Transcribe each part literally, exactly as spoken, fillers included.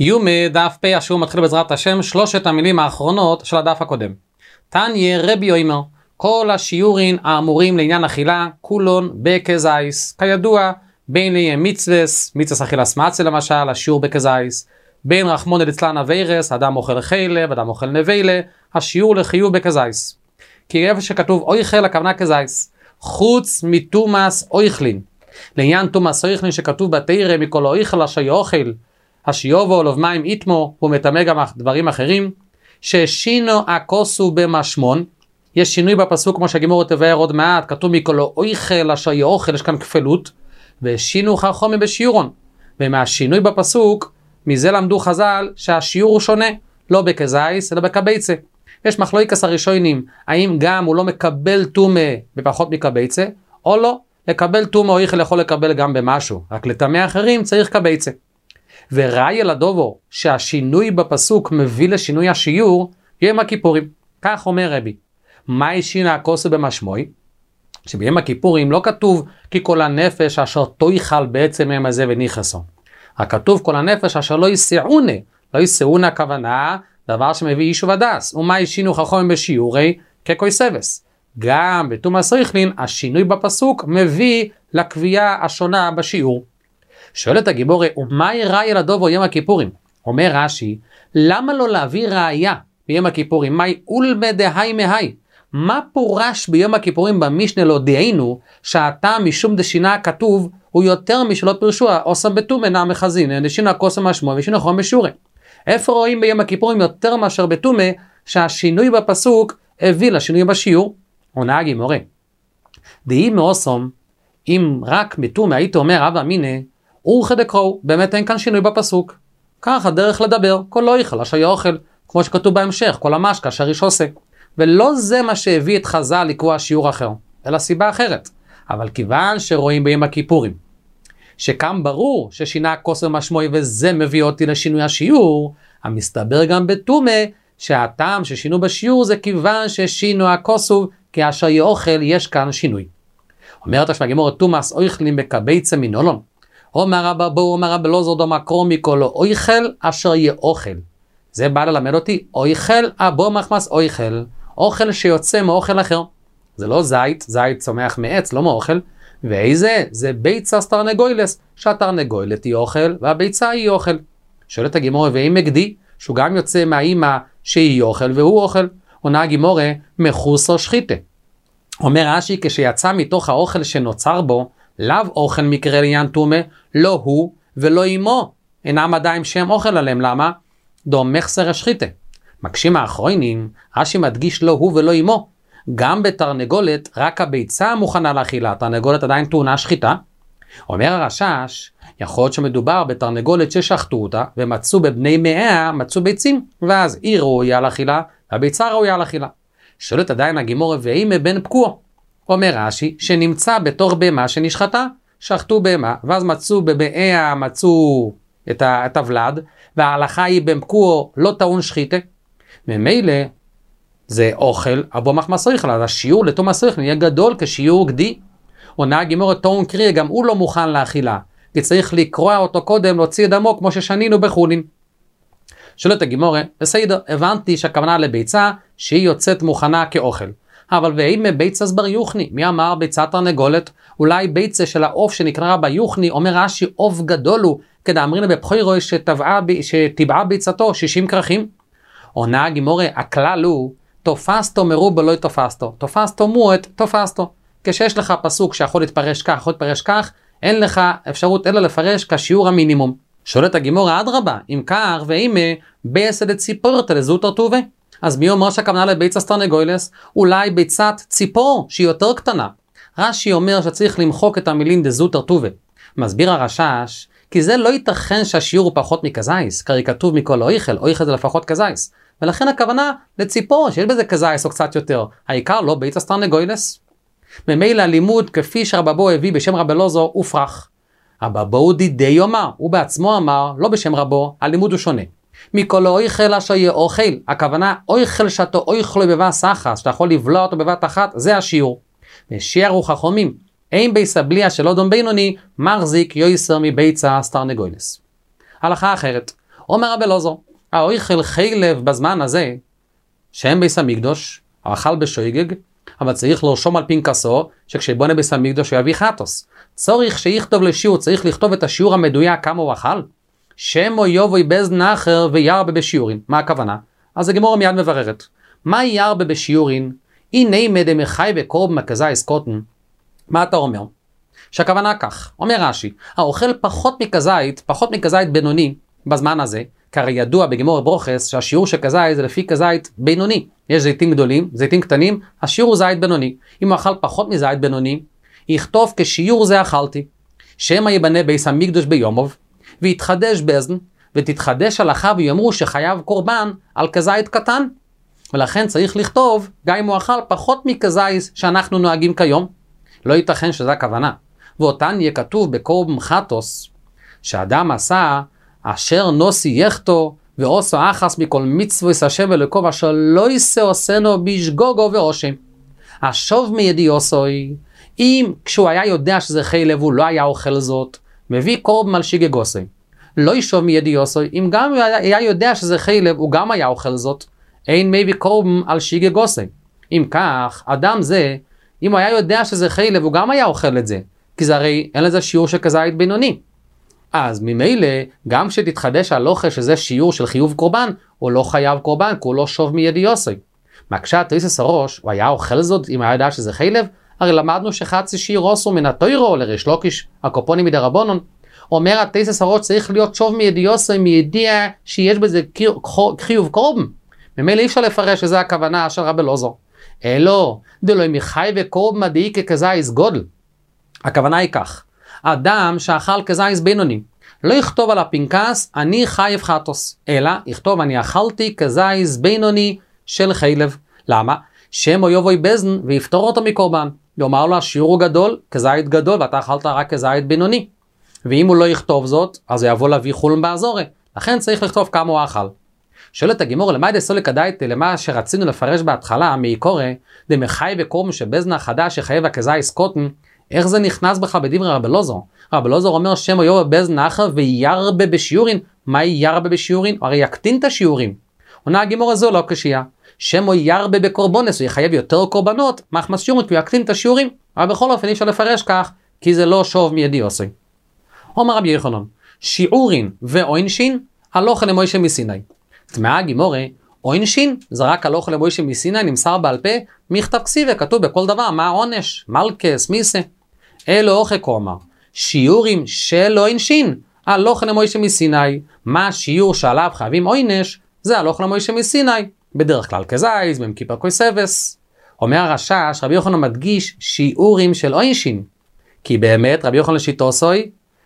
יומי דף פ' השיעור מתחיל בעזרת השם שלושת המילים האחרונות של הדף הקודם. תניא רבי יאמר, כל השיעורים האמורים לעניין אכילה כולון בכזייס. כידוע, בין מצווס, מצווס אכילס מצה למשל, השיעור בכזייס, בין רחמונא ליצלן אביירס, אדם אוכל חילב, אדם אוכל נבלה, השיעור לחיוב בכזייס. כי איפה שכתוב אויכל, הכוונה כזייס, חוץ מתומאס אויכלין. לעניין תומאס אויכלין שכתוב בתורה מכל אויכל אשר יאכל, השיובו עליו מים איתמו, הוא מטמא גם דברים אחרים, ששינו הכוסו במשמון. יש שינוי בפסוק כמו שהגימור תבאר עוד מעט, כתוב מכל אויכל אשר יאכל, יש כאן כפלות, ושינו חכמים בשיעורון. ומהשינוי בפסוק, מזה למדו חז"ל שהשיעור הוא שונה, לא בכזייס אלא בכבייצה. יש מחלוקת הראשונים, האם גם הוא לא מקבל טומאה בפחות מכבייצה, או לא, לקבל טומאה אויכל יכול לקבל גם במשהו, רק לטמא אחרים צריך כבייצה. וראיה לדובו שהשינוי בפסוק מביא לשינוי השיעור, יום הכיפורים. כך אומר רבי, מה שינה הכוסו במשמעוי? שביום הכיפורים לא כתוב כי כל הנפש אשר תאכל בעצם יום הזה ונכנסו. הכתוב כל הנפש אשר לא יסעונה, לא יסעונה הכוונה, דבר שמביא איש ודס. ומה שינו חכמים בשיעורי ככוי סבס. גם בתומאס אויכלין השינוי בפסוק מביא לקביעה השונה בשיעור. שואלת הגיבורי, ומהי ראיה לדובו יום הכיפורים? אומר רש"י, למה לא להביא ראיה ביום הכיפורים? מהי אולמא דהאי מהי? מה פורש ביום הכיפורים במשנה להודיענו שהטעם משום דשינה הכתוב הוא יותר משלא פירשו עושה בתומא נעמי חזין, דשינה כוסו משמעו ושינה חכמים בשיעורי. איפה רואים ביום הכיפורים יותר מאשר בתומא שהשינוי בפסוק הביא לשינוי בשיעור? עונה הגימורי, דהי מאוסום, אם רק בתומא היית אומר אבא אמינא, אורכא דקראו, באמת אין כאן שינוי בפסוק. ככה דרך לדבר, כל לא יאכל אשר יאכל, כמו שכתוב בהמשך, כל המשקה אשר איש עושה. ולא זה מה שהביא את חז"ל לקבוע שיעור אחר, אלא סיבה אחרת. אבל כיוון שרואים ביום הכיפורים, שכאן ברור ששינה הכוסו משמעוי וזה מביא אותי לשינוי השיעור, המסתבר גם בתומא שהטעם ששינו בשיעור זה כיוון ששינו הכוסו, כי אשר יאכל יש כאן שינוי. אומרת השמגימור תומאס אויכלין בכבייצה מנולון. אומר רבא בו, אומר רבא לא זו מקרו מכל אויכל אשר יאכל. זה בא ללמד אותי, אויכל אבו מחמס אויכל, אוכל שיוצא מאוכל אחר. זה לא זית, זית צומח מעץ, לא מאוכל. ואיזה? זה ביצה תרנגולת, שהתרנגולת היא אוכל והביצה היא אוכל. שואלת הגימורה, ואם מגדי, שהוא גם יוצא מהאימא שהיא אוכל והוא אוכל, עונה הגימורה, מחוסו שחיתה. אומר רש"י, כשיצא מתוך האוכל שנוצר בו, לאו אוכל מקרה לעניין טומאה, לא הוא ולא אמו, אינם עדיין שם אוכל עליהם. למה? דום מחסר השחיתה. מקשים האחרונים, רש"י מדגיש לא הוא ולא אמו. גם בתרנגולת, רק הביצה מוכנה לאכילה, תרנגולת עדיין טעונה שחיטה. אומר הרש"ש, יכול להיות שמדובר בתרנגולת ששחטו אותה, ומצאו בבני מאה, מצאו ביצים, ואז היא ראויה לאכילה, והביצה ראויה לאכילה. שואלת עדיין הגימור, ואם מבן פקוע? אומר רש"י, שנמצא בתור בהמה שנשחטה, שחטו בהמה, ואז מצאו בבאיה, מצאו את, ה, את הוולד, וההלכה היא במפקוע לא טעון שחיתה, ממילא זה אוכל, אבו מחמס אויכל, אז השיעור לתומאס אויכל יהיה גדול כשיעור גדי. עונה הגימור טעון קריא, גם הוא לא מוכן לאכילה, כי צריך לקרוע אותו קודם, להוציא דמו כמו ששנינו בחולין. שואלת הגימור, בסדר, הבנתי שהכוונה לביצה שהיא יוצאת מוכנה כאוכל. אבל ואם ביצה בר יוחני, מי אמר ביצה תרנגולת? אולי ביצה של העוף שנקרא בה יוחני, אומר רש"י עוף גדול הוא, כדאמרינא בבחירו שטבעה ביצתו שישים כרכים. עונה הגימורה, הכלל הוא, תופסתו מרובה לא תופסתו, תופסתו מועט תופסתו. כשיש לך פסוק שיכול להתפרש כך, יכול להתפרש כך, אין לך אפשרות אלא לפרש כשיעור המינימום. שואלת הגימורה, אדרבה, אם כך ואם בייסא דציפורתא לזוטר טובה. אז מי אומר שהכוונה לביצה תרנגולת? אולי ביצת ציפור שהיא יותר קטנה. רש"י אומר שצריך למחוק את המילים דזוטר טובה. מסביר הרש"ש, כי זה לא ייתכן שהשיעור הוא פחות מכזייס, כי כתוב מכל אויכל, אויכל זה לפחות כזייס. ולכן הכוונה לציפור, שיש בזה כזייס או קצת יותר. העיקר לא ביצה תרנגולת. ממילא הלימוד כפי שרבבו הביא בשם רבי אלעזר הופרך. רבבו דידי יאמר, הוא בעצמו אמר, לא בשם רבו, הלימוד הוא שונה. מכל אויכל אשר יאכל, הכוונה אויכל שאתה אויכל בבת סחס, שאתה יכול לבלוע אותו בבת אחת, זה השיעור. ושיערו חכמים, אין ביצה בליה שלא דום בינוני, מחזיק יויסר מביצה תרנגולת. הלכה אחרת, אומר רבי אלעזר, האויכל חילב בזמן הזה, שהם ביס המקדוש, האכל בשויגג, אבל צריך לרשום על פנקסו, שכשבונה ביס המקדוש הוא יביא חטוס. צריך שיכתוב לשיעור, צריך לכתוב את השיעור המדויק כמה הוא אכל. שמו יובוי בזן אחר וירבה בשיעורין. מה הכוונה? אז הגמרא מיד מבררת. מה ירבה בשיעורין? הנה מדמחי בקורב מכזית קוטן. מה אתה אומר? שהכוונה כך, אומר רש"י, האוכל פחות מכזית, פחות מכזית בינוני בזמן הזה, כי הרי ידוע בגמור ברוכס שהשיעור של כזית זה לפי כזית בינוני. יש זיתים גדולים, זיתים קטנים, השיעור הוא זית בינוני. אם הוא אכל פחות מזית בינוני, יכתוב כשיעור זה אכלתי, שמא יבנה ביס המקדוש ביומוב, ויתחדש בזן, ותתחדש הלכה ויאמרו שחייב קורבן על כזית קטן. ולכן צריך לכתוב, גם אם הוא אכל פחות מכזית שאנחנו נוהגים כיום. לא ייתכן שזה הכוונה. ואותן יהיה כתוב בקורבן חטוס, שאדם עשה אשר נוסי יחתו, ועושו אחס מכל מצווה השם אלוקו, אשר לא יישא עושנו בשגוגו ועושם. השוב מידי עושוי, אם כשהוא היה יודע שזה חילב הוא לא היה אוכל זאת, מביא קורבן על שיגגוסי. לא ישוב מידי עושוי, אם גם הוא היה יודע שזה חילב הוא גם היה אוכל זאת, אין מביא קורבן על שיגגוסי. אם כך, אדם זה, אם הוא היה יודע שזה חילב הוא גם היה אוכל את זה, כי זה הרי אין לזה שיעור של כזית בינוני. אז ממילא, גם כשתתחדש הלוכה שזה שיעור של חיוב קורבן, הוא לא חייב קורבן, כי הוא לא שוב מידי יוסי. מקשה תריסס הראש, הוא היה אוכל זאת אם היה יודע שזה חילב? הרי למדנו שחצי שיר עושו מן התוירו לריש לוקיש, הקופונים מדי רבונון. אומר התריסס הראש צריך להיות שוב מידי יוסי, מידיע שיש בזה חיוב קורבן. ממילא אי אפשר לפרש שזה הכוונה של רבי אלעזר. אלו, דלוי מחי וקורבן דאי ככזית גודל. הכוונה היא כך. אדם שאכל כזית בינוני, לא יכתוב על הפנקס אני חייב חטוס, אלא יכתוב אני אכלתי כזית בינוני של חילב. למה? שמו יבוי בזן ויפתור אותו מקורבן. יאמר לו השיעור הוא גדול, כזית גדול ואתה אכלת רק כזית בינוני. ואם הוא לא יכתוב זאת, אז הוא יבוא להביא חולן באזורי. לכן צריך לכתוב כמה הוא אכל. שואלת הגמור, למה דסו לקדאית למה שרצינו לפרש בהתחלה, מעיקורא, דמחי בקורבן שבזן החדש שחייב הכזית קוטן, איך זה נכנס בך בדברי רבי אלעזר? רבי אלעזר אומר שמו יובוי בזן אחר וירבה בשיעורין. מה ירבה בשיעורין? הרי יקטין את השיעורים. עונה הגמור הזו לא קשייה. שמו ירבה בקורבנס, הוא יחייב יותר קורבנות, מחמס שיעורים, כי הוא יקטין את השיעורים. אבל בכל אופן אי אפשר לפרש כך, כי זה לא שוב מידי עושי. אומר רבי יוחנן, שיעורין ועונשין, הלוך למוישה מסיני. תמאה הגמורה, עונשין זה רק הלוך למוישה מסיני, נמסר בעל פה, מכתב כסיבה, כתוב בכל דבר, מה העונש, מלכס, מיסה. אלו אוכל קומר, שיעורים של עונשין, הלוך למוישה מסיני, מה השיעור שעליו חייבים עונש, זה הלוך למוישה מסיני, בדרך כלל כזית, במקיפה כוסבס. אומר הרשש, רבי יוחנן מדגיש שיעורים של עונשין, כי באמת רבי יוחנן לשיטוסוי,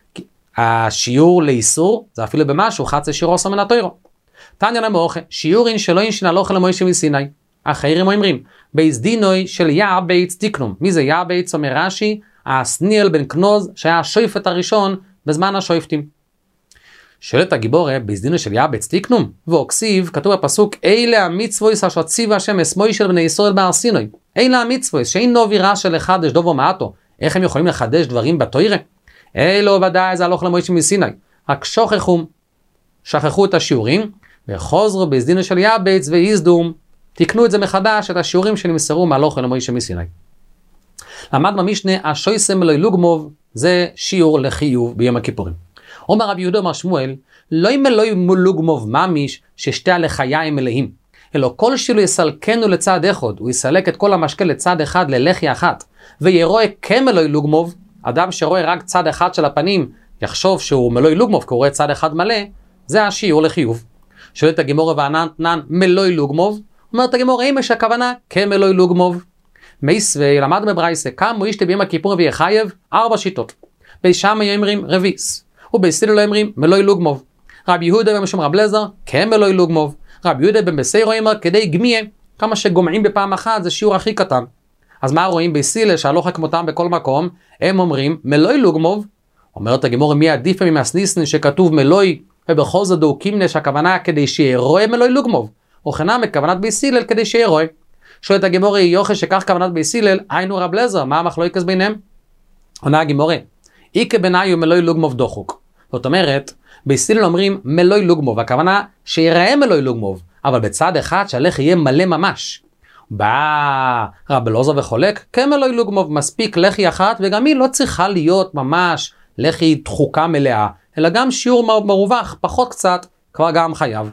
השיעור לאיסור, זה אפילו במשהו, חצי שיעור עושה מן התוירו. תניא למאוכל, שיעורין שלא ינשין הלוך למוישה מסיני. אחרים אומרים, בייס דינוי של יעבייץ תיקנום. מי זה יעבייץ? אומר רש"י, הסניאל בן כנוז, שהיה השופט הראשון בזמן השופטים. שואלת הגיבורה, בייס דינוי של יעבייץ תיקנום? ואוקסיב, כתוב בפסוק, אלה המצוויס אשר ציווה השם אסמוי של בני ישראל בהר סיני. אלה המצוויס, שאין נובירה של לחדש דובו מעטו. איך הם יכולים לחדש דברים בתוירה? אלו ודאי זה הלוך למוישה מסיני. רק שוכחו, שכחו את השיעורים, וחוזרו בייס דינוי של יעבייץ ואיזדום, תקנו את זה מחדש, את השיעורים שנמסרו מהלוך למוישה מסיני. למד במשנה, השויסה מלוי לוגמוב, זה שיעור לחיוב ביום הכיפורים. אומר רבי יהודה אומר שמואל, לא אם מלוי לוגמוב ממיש, ששתי הלחיים מלאים, אלא כל שילו יסלקנו לצד אחד, הוא יסלק את כל המשקה לצד אחד ללחי אחת, וירואה כמלוי לוגמוב, אדם שרואה רק צד אחד של הפנים, יחשוב שהוא מלוי לוגמוב, כי הוא רואה צד אחד מלא, זה השיעור לחיוב. שואלת הגמורה וענן תנן מלוי לוגמוב, אומרת הגמורה, אם יש הכוונה כמלוי לוגמוב. מייסווי למד בברייסה, כמה אישתה ביום הכיפור ויחייב, ארבע שיטות. בשמאי אומרים רביס, ובהסילל לא אומרים מלוי לוגמוב. רבי יהודה במשום רב אליעזר, כמלוי לוגמוב. רבי יהודה בן בסיירו אומר, כדי גמיה, כמה שגומעים בפעם אחת, זה שיעור הכי קטן. אז מה רואים בהסילל, שהלוך כמותם בכל מקום, הם אומרים מלוי לוגמוב. אומרת הגמורה, מי עדיף ממסניסן שכתוב מלוי, ובכל זאת דוקים שהכוונה כדי שירואה מלוי לוגמוב. וכנם מכוונת בהסילל כדי שירואה. שואלת הגמורה, יוחד שכך כוונת בהסילל, היינו רב אליעזר, מה המחלוקת ביניהם? עונה הגמורה, איקה בניו מלוי לוגמוב דוחוק. זאת אומרת, בישראל אומרים מלוי לוגמוב, הכוונה שיראה מלוי לוגמוב, אבל בצד אחד שהלחי יהיה מלא ממש. בא רב אלעזר וחולק, כמלוי לוגמוב, מספיק לחי אחת, וגם היא לא צריכה להיות ממש לחי דחוקה מלאה, אלא גם שיעור מרווח, פחות קצת, כבר גם חייב.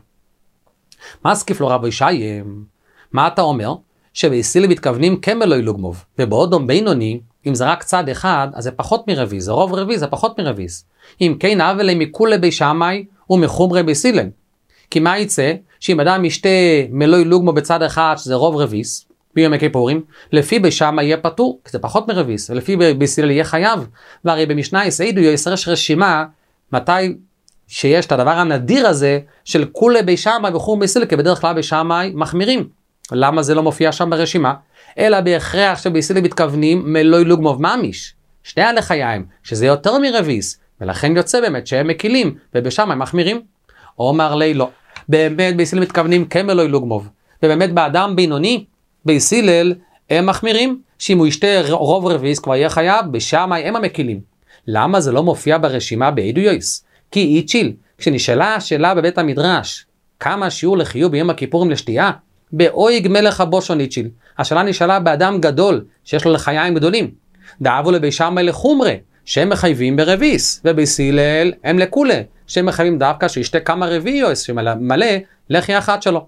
מה סקיף לו רב ישיים? מה אתה אומר? שבישראל מתכוונים כמלוי לוגמוב, ובעודום בינוני, אם זה רק צד אחד, אז זה פחות מרביז, זה רוב רביז, זה פחות מרביז. אם כן, אבל מכולי בי שמאי ומחומרי בישראל. כי מה יצא? שאם אדם ישתה מלוי לוגמו בצד אחד, שזה רוב רביז, ביום הכיפורים, לפי בי שמאי יהיה פטור, כי זה פחות מרביז, ולפי בישראל יהיה חייב. והרי במשנה יסעידו יש רשימה, מתי שיש את הדבר הנדיר הזה, של כולי בי שמאי וחומרי בישראל, כי בדרך כלל בי שמאי מחמירים. למה זה לא מופיע שם ברשימה? אלא בהכרח שבישראל מתכוונים מלוי לוגמוב ממש. שתי הלחיים, שזה יותר מרביז, ולכן יוצא באמת שהם מקילים, ובשם הם מחמירים. אומר לי לא. באמת בישראל מתכוונים כמלוי לוגמוב. ובאמת באדם בינוני, בישראל הם מחמירים, שאם הוא ישתה רוב רביז כבר יהיה חייב, בשם הם המקילים. למה זה לא מופיע ברשימה בעדויוס? כי איצ'יל, כשנשאלה השאלה בבית המדרש, כמה שיעור לחיוב ביום הכיפורים לשתייה? באויג מלך הבושון איצ'יל. השאלה נשאלה באדם גדול, שיש לו לחיים גדולים. דאבו לבי שמאי לחומרה, שהם מחייבים ברביס, ובישראל הם לכולה, שהם מחייבים דווקא שישתה כמה רביוס, שמלא לחי אחת שלו.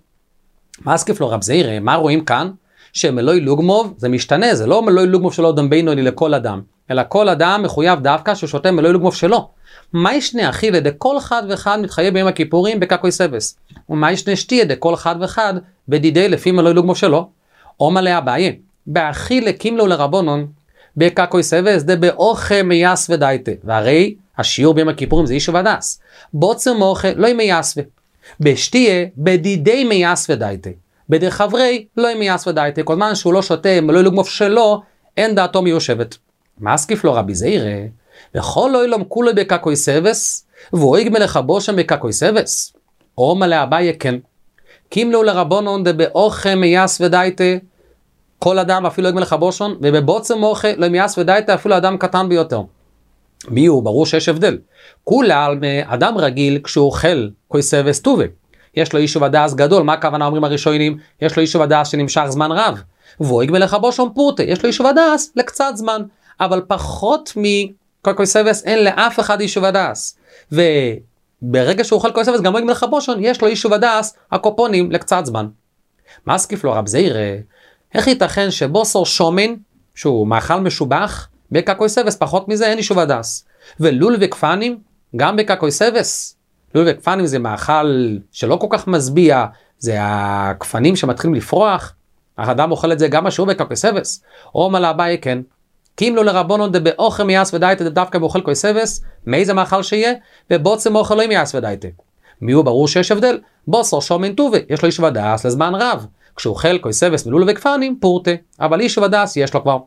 מה סקיף לו רב זעירא? מה רואים כאן? שמלוי לוגמוב זה משתנה, זה לא מלוי לוגמוב שלו אדם בינוני לכל אדם, אלא כל אדם מחויב דווקא שהוא שותה מלוי לוגמוב שלו. מה ישנה אחי לידי כל אחד ואחד מתחייב ביום הכיפורים בקקוי סבס? ומה ישנה שתי ידי כל אחד ואחד בדידי לפי מלוי לוגמוב שלו? אומר לה אביי, באחי לקים לו לרבונון בקקוי סבס דה באוכל מייס ודייתה, והרי השיעור ביום הכיפורים זה איש ודס. בוצר מוחה לא מייס ו... בשתיה בדידי מייס ודייתה. בדי חברי לא מייס ודייתה. כל זמן שהוא לא שותה מלוי לוגמוב שלו, אין דעתו מיושבת. מה סקיף לו רבי זעירא? וכל לא ילום כולו בקקוי סבס, ואויג מלך הבושם בקקוי סבס. אומר לאביי כן. קים לו לרבונון דה באוכל מייס ודייתה, כל אדם אפילו אויג מלך הבושם, ובבוצר מוחה לא מייס ודייתה אפילו אדם קטן ביותר. מי הוא? ברור שיש הבדל. כולל אדם רגיל כשהוא אוכל קוי סבס טובה. יש לו אישו ודאס גדול, מה הכוונה אומרים הראשונים? יש לו אישו ודאס שנמשך זמן רב. ואויג מלך הבושם פורטה, יש לו אישו ודאס לקצת זמן. אבל פחות מקוי סבס אין לאף אחד אישו ודאס. וברגע שהוא אוכל קוי סבס גם אויג מלך הבושם, יש לו אישו ודאס הקופונים לקצת זמן. מה סקיף לו רב זעירא? איך ייתכן שבוסר שומן, שהוא מאכל משובח, בקקוי סבס פחות מזה אין אישו ודס. ולול וקפנים גם בקקוי סבס. לול וקפנים זה מאכל שלא כל כך מסביע, זה הקפנים שמתחילים לפרוח, האדם אוכל את זה גם משהו בקקוי סבס. אומר לאביי כן, כי אם לא לרבונון דה באוכל מייס ודייתה דווקא באוכל קוי סבס, מאיזה מאכל שיהיה? ובוצם אוכל לא מייס ודייתה. מי הוא? ברור שיש הבדל. בוסר שומן טובה, יש לו איש ודס לזמן רב. כשהוא אוכל קוי סבס מלול וקפנים פורטה, אבל איש ודס יש לו כבר.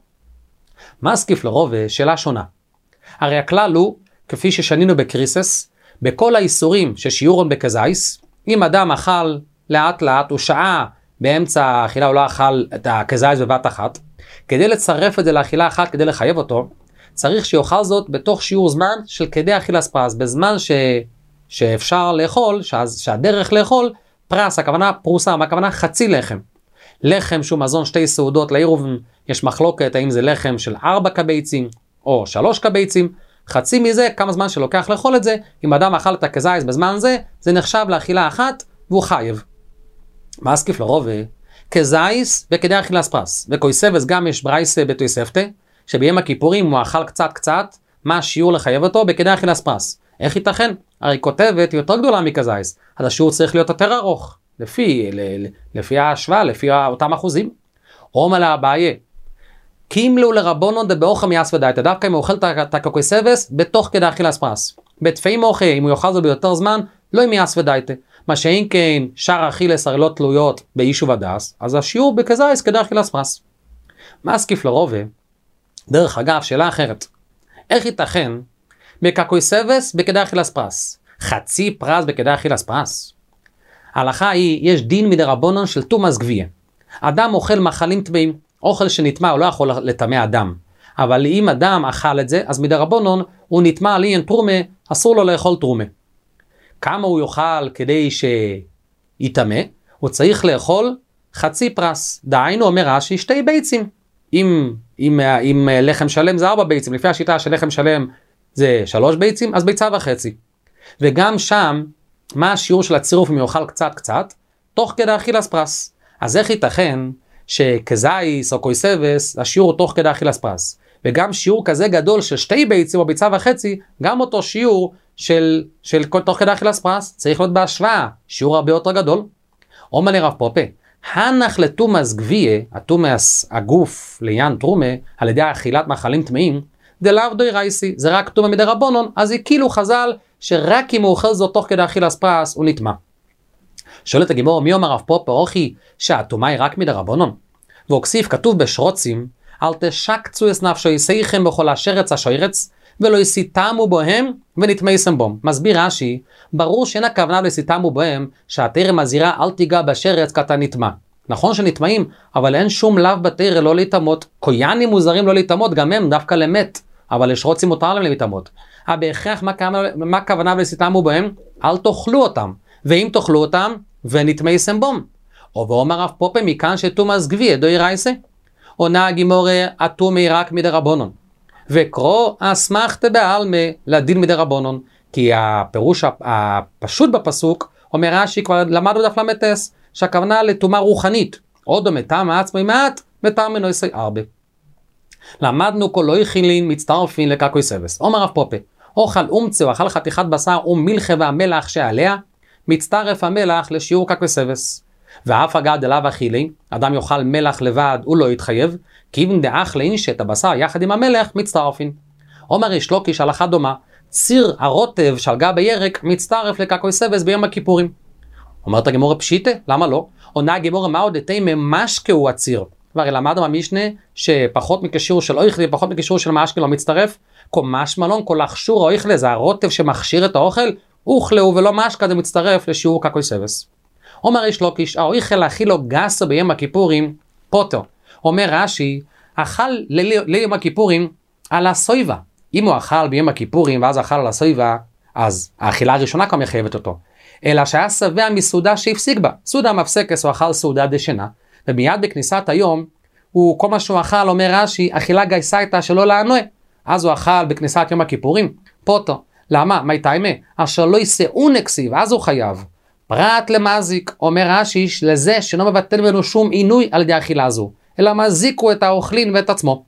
מה סקיף לרוב? שאלה שונה. הרי הכלל הוא, כפי ששנינו בקריסס, בכל האיסורים ששיעורון בכזייס, אם אדם אכל לאט לאט, הוא שעה באמצע האכילה, הוא לא אכל את הכזייס בבת אחת, כדי לצרף את זה לאכילה אחת, כדי לחייב אותו, צריך שיאכל זאת בתוך שיעור זמן של כדי אכילס פרס, בזמן ש... שאפשר לאכול, שה... שהדרך לאכול, פרס, הכוונה פרוסה, מה הכוונה? חצי לחם. לחם שהוא מזון שתי סעודות, לעירוב יש מחלוקת האם זה לחם של ארבע קבייצים או שלוש קבייצים, חצי מזה, כמה זמן שלוקח לאכול את זה, אם אדם אכל את הכזייס בזמן זה, זה נחשב לאכילה אחת והוא חייב. מה סקיף לרוב? כזייס וכדי אכילס פרס, וקוי סבס גם יש ברייס בתוספתא, שביום הכיפורים הוא אכל קצת קצת, מה השיעור לחייב אותו? בכדי אכילס פרס. איך ייתכן? הרי כותבת יותר גדולה מכזייס, אז השיעור צריך להיות יותר ארוך. לפי, לפי ההשוואה, לפי אותם אחוזים. אומר לאביי, קים לו לרבונון דה באוכל מייס ודייתה, דווקא אם הוא אוכל את הקוקוי סבס, בתוך כדי אכילס פרס. בתפי מוחה, אם הוא יאכל זה ביותר זמן, לא עם מייס ודייתה. מה שאין כן, שאר אכילס הרי לא תלויות באישו ודס, אז השיעור בכזייס כדי אכילס פרס. מה סקיף לרובה? דרך אגב, שאלה אחרת. איך ייתכן בקוקוי סבס בכדי אכילס פרס? חצי פרס בכדי אכילס פרס? ההלכה היא, יש דין מדרבנן של תומאס גבייה. אדם אוכל מאכלים טמאים, אוכל שנטמא הוא לא יכול לטמא אדם. אבל אם אדם אכל את זה, אז מדרבנן הוא נטמא על עניין תרומה, אסור לו לאכול תרומה. כמה הוא יאכל כדי שיתאמה? הוא צריך לאכול חצי פרס. דהיינו אומר רש"י שתי ביצים. אם, אם, אם לחם שלם זה ארבע ביצים, לפי השיטה של לחם שלם זה שלוש ביצים, אז ביצה וחצי. וגם שם, מה השיעור של הצירוף אם יאכל קצת קצת? תוך כדי אכילס פרס. אז איך ייתכן שכזייס או קויסבס, השיעור הוא תוך כדי אכילס פרס? וגם שיעור כזה גדול של שתי ביצים או ביצה וחצי, גם אותו שיעור של, של תוך כדי אכילס פרס, צריך להיות בהשוואה, שיעור הרבה יותר גדול. אומר לי רב פופה, הנח לתומס גביה, התומס הגוף לעניין תרומה, על ידי אכילת מאכלים טמאים, דלאו דוי רייסי, זה רק תומה מדי רבונון, אז הכילו חז"ל שרק אם הוא אוכל זאת תוך כדי אכילס פרס, הוא נטמא. שואלת הגימור, מי אומר רב פופה, אוכי שהתומה היא רק מדי רבונון? ואוקסיף כתוב בשרוצים, אל תשקצו את נפשו יסייכם בכל השרץ השוירץ, ולא יסיתמו בוהם ונטמאיסם בום. מסביר רש"י, ברור שאין הכוונה לסיתמו בוהם, שהתרא מזהירה אל תיגע בשרץ כי אתה נטמא. נכון שנטמאים, אבל אין שום לאו בתרא לא להתאמות. קויאנים מוזרים לא להתאמות, גם הם דווקא למת, אבל לשרוצים מותר להם להתאמות. אבל בהכרח מה הכוונה לסיתמו בוהם? אל תאכלו אותם, ואם תאכלו אותם ונטמאיסם בום. או ואומר רב פופה מכאן שתומס גביה דוי רייסה. עונה הגימורה, התומה היא רק מדי רבונון. וקרוא אסמכתא בעלמא לדין מדי רבונון. כי הפירוש הפשוט בפסוק, אומר רש"י, כבר למדנו דף למטס, שהכוונה לתומה רוחנית. עוד או מטעם עצמי מעט, מטעם מנויסי הרבה. למדנו כל לא יחילין מצטרפין לקקוי סבס. אומר רב פופה, אוכל אומצה או אכל חתיכת בשר ומלחה והמלח שעליה, מצטרף המלח לשיעור קקוי סבס. ואף אגד אליו אכילי, אדם יאכל מלח לבד, הוא לא יתחייב, כי אם דאח לאין שאת הבשר יחד עם המלח מצטרפין. אומר יש לוקיש הלכה דומה, ציר הרוטב של גב הירק מצטרף לקקוי סבס ביום הכיפורים. אומרת הגמורה פשיטה, למה לא? עונה הגמורה מה עוד אתי ממשקה הוא הציר. והרי למדנו במשנה שפחות מכשירות של אויכלה, פחות מכשירות של משקה לא מצטרף. כל משמע לא, כל הכשור אויכלה, זה הרוטב שמכשיר את האוכל, אוכלהו ולא משקה, זה מצטרף לשיעור קקוי סבס. אומר יש לוקיש, האויכל אכילו גסו ביום הכיפורים, פוטר. אומר רש"י, אכל ליום הכיפורים על הסויבה. אם הוא אכל ביום הכיפורים ואז אכל על הסויבה, אז האכילה הראשונה כבר מחייבת אותו. אלא שהיה שבע מסעודה שהפסיק בה. סעודה מפסקס הוא אכל סעודה דשנה, ומיד בכניסת היום, הוא, כל מה שהוא אכל, אומר רש"י, אכילה גייסה איתה שלא לענוע. אז הוא אכל בכניסת יום הכיפורים, פוטר. למה? מה תימה? אשר לא יסעו נקסיב, אז הוא חייב. פרט למזיק, אומר רש"י, לזה שלא מבטל ממנו שום עינוי על ידי האכילה הזו, אלא מזיקו את האוכלין ואת עצמו.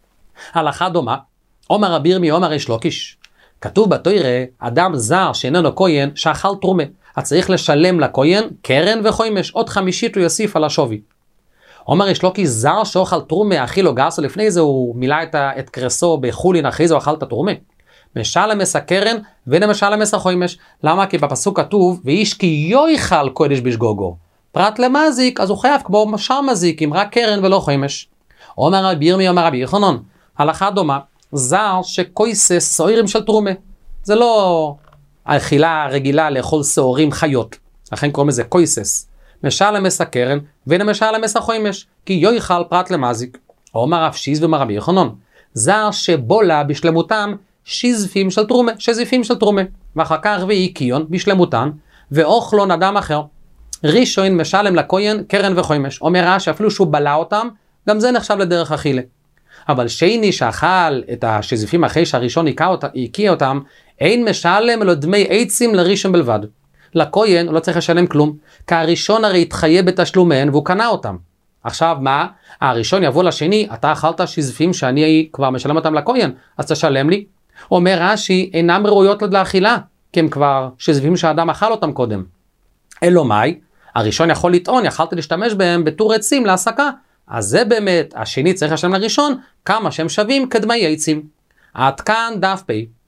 הלכה דומה, אומר רבי ירמיה אומר יש לוקיש. כתוב בתורה, אדם זר שאיננו כהן שאכל תרומה, אז צריך לשלם לכהן קרן וחומש, עוד חמישית הוא יוסיף על השווי. אומר יש לוקיש, זר שאוכל תרומה, אכיל או גרסו, לפני זה הוא מילא את, את קרסו בחולין, אחרי זה הוא אכל את התרומה. משלם את הקרן ונמשלם את החומש. למה? כי בפסוק כתוב, ואיש כי יאכל קודש בשגוגו. פרט למזיק, אז הוא חייב כמו שאר מזיקים, רק קרן ולא חומש. אומר רבי ירמיה אומר רבי יוחנן, הלכה דומה, זר שקויסס שעורים של תרומה. זה לא האכילה רגילה לאכול שעורים חיות. לכן קוראים לזה קויסס. משלם את הקרן ונמשלם את החומש, כי יאכל פרט למזיק. אומר רב שיז ואומר רבי יוחנן, זר שבולה בשלמותם שזפים של תרומה, שזפים של תרומה, ואחר כך ואיקיון בשלמותן, ואוכלון אדם אחר. ראשון משלם לכהן קרן וחומש. אומר רש"י אפילו שהוא בלע אותם, גם זה נחשב לדרך אכילה. אבל שני שאכל את השזפים אחרי שהראשון הקיע אותם, אין משלם לו דמי עצים לראשון בלבד. לכהן הוא לא צריך לשלם כלום, כי הראשון הרי התחייב בתשלומיהן והוא קנה אותם. עכשיו מה? הראשון יבוא לשני, אתה אכלת שזפים שאני כבר משלם אותם לכהן, אז תשלם לי. אומר רש"י, אינם ראויות לאכילה, כי הם כבר שזפים שהאדם אכל אותם קודם. אלו מאי, הראשון יכול לטעון, יכלתי להשתמש בהם בתור עצים להסקה, אז זה באמת, השני צריך לשלם לראשון, כמה שהם שווים כדמי עצים. עד כאן דף פי.